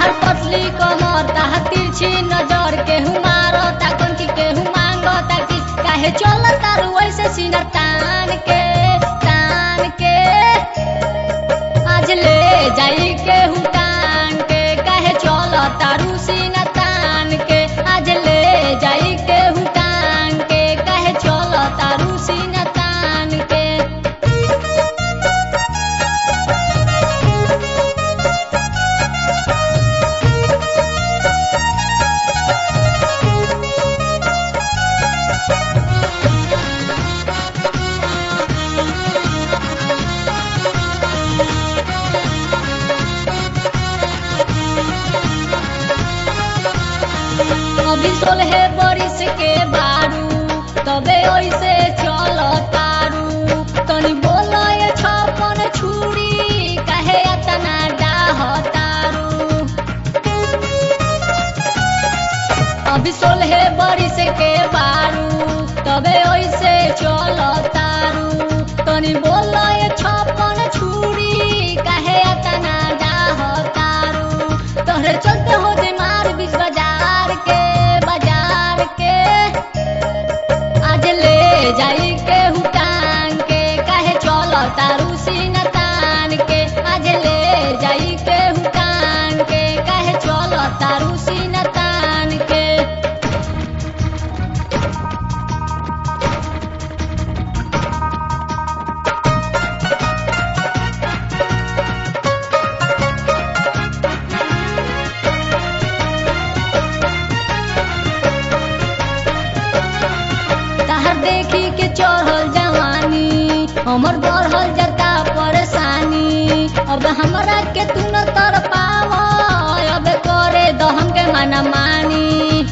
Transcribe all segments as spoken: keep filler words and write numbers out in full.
ताहर पतली कमर ताहर तिरछी नजर केहू मारो ताकन की केहू मांगो ताकि काहे चल तारू ऐसे सीना तान के तान के आज ले जाई केहू तान के काहे चल तारू सीना तान के आज ले जाई केहू तान के काहे चल तारू सीना तान के अभी सोलह बरिस के बारू तबे ऐसे चल तारू तनी बोल छपन छुरी काहे अतना डाह तारू अभी सोलह बरिस के बारू तबे ऐसे चल तारू तनी बोल छपन छुरी काहे अतना डाह तारू तोहरे चलते हो जे मार बीच बाजार के बाजार के आज ले जाई केहू टांग के काहे चल तारू सीना तान के आज ले जाई केहू टांग के काहे चल तारू सीना तान के देखी के चढ़ल जवानी हमर बढ़ल जाता परेशानी अब हमरा के तू न तर पाव अब करे दो हमके मना मानी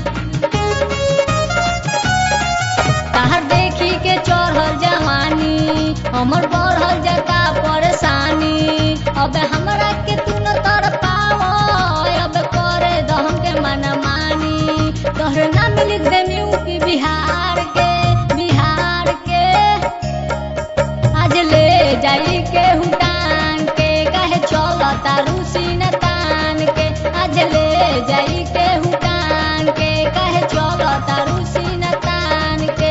ताहर देखी के चढ़ल जवानी हमर बढ़ल जाता परेशानी अब हमरा के तू न तर पाव अब करे दो हमके मना मानी तोहरे नाम लिख दे यूपी बिहार के जाई केहू टांग के काहे चल तारू सीना तान के आज ले जाई केहू टांग के काहे चल तारू सीना तान के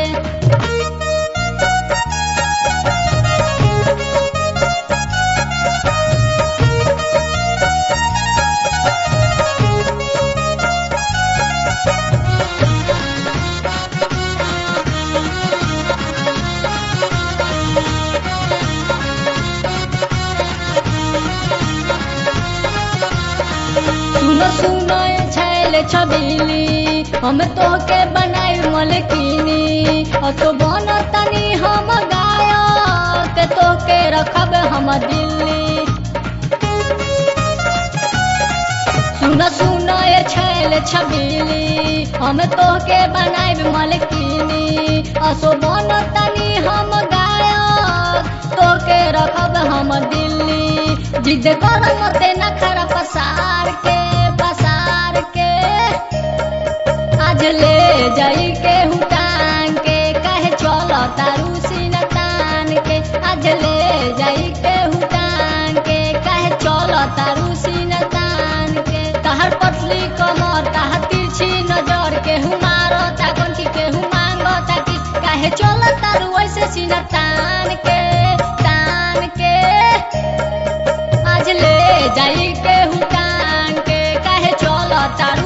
सुनो सुनो छैल छबीली हम तोहके बनाई मलकिनी और तो बन तनी हम गायक तोहके रखब हम दिल्ली सुनो सुनो छैल छबीली हम तोहके बनाई मलकिनी और तो बन तनी हम गायक तोहके रखब हम दिल्ली जिद कर मते नखरा पसार के पसार के आज ले जाई केहू टांग के काहे चल तारू सीना तान के आज ले जाई केहू टांग के काहे चल तारू सीना तान के ताहर पतली कमर ताहर तिरछी नजर केहू मारो ताकन की केहू मांगो ताकि काहे चल तारू ऐसे सीना तान के तान के आज ले जाई केहू टांग के काहे चल तारू